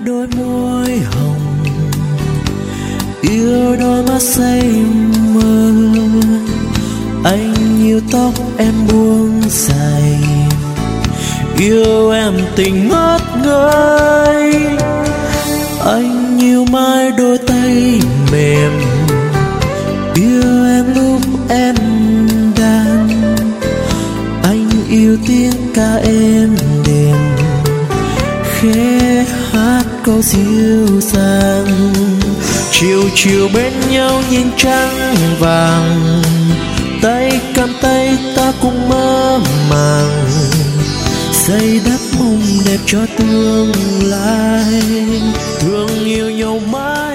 đôi môi hồng, yêu đôi mắt say mơ. Anh yêu tóc em buông dài, yêu em tình ngất ngây. Anh yêu mãi đôi tay mềm, yêu em lúc em đàn. Anh yêu tiếng ca êm đềm, khẽ hát câu dịu dàng. Chiều chiều bên nhau nhìn trăng vàng, tay cầm tay ta cùng mơ màng, xây đắp mong đẹp cho tương lai. Thương yêu nhau mãi